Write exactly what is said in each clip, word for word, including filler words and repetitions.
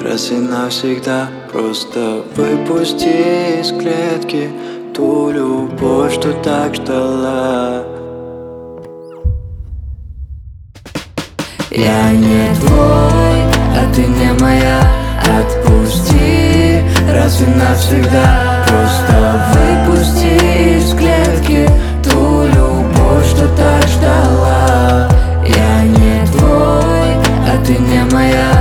раз и навсегда. Просто выпусти из клетки ту любовь, что так ждала. Я не твой, а ты не моя. Отпусти раз и навсегда. Просто выпусти из клетки ту любовь, что так ждала. Я не твой, а ты не моя.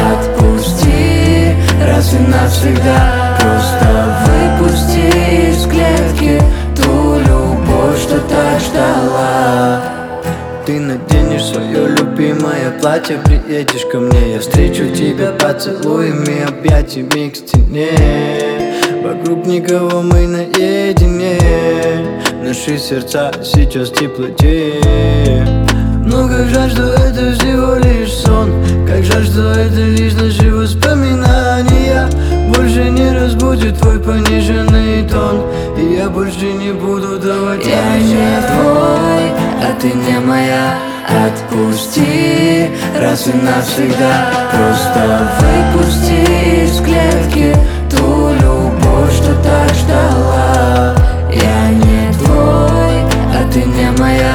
Отпусти раз и навсегда. Просто выпусти из клетки ту любовь, что так ждала. Ты наденешь свое любимое платье, приедешь ко мне, я встречу тебя поцелуями, объятиями к стене. Вокруг никого, мы наедине, наши сердца сейчас в теплоте. Но как жаль, что это всего лишь сон, как жаль, что это лишь наши воспоминания. Больше не разбудит твой пониженный тон, и я больше не буду давать. Я не твой, а ты не моя. Отпусти раз и навсегда. Просто выпусти из клетки ту любовь, что так ждала. Я не твой, а ты не моя.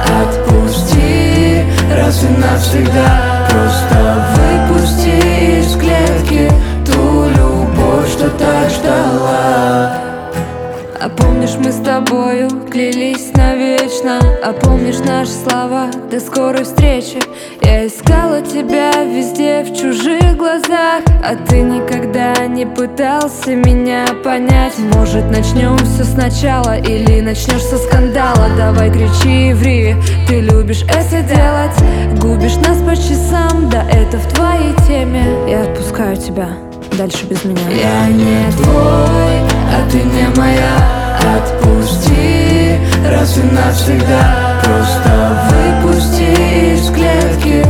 Отпусти раз и навсегда. Просто выпусти из клетки ту любовь, что так ждала. А помнишь, мы с тобою клялись навечно? А помнишь наши слова до скорой встречи? Я искала тебя везде, в чужих глазах, а ты никогда не пытался меня понять. Может, начнем все сначала или начнешь со скандала? Давай кричи и ври, ты любишь это делать. Губишь нас по часам, да это в твоей теме. Я отпускаю тебя, дальше без меня. Я не твой, а ты не моя. Отпусти раз и навсегда. Просто выпусти из клетки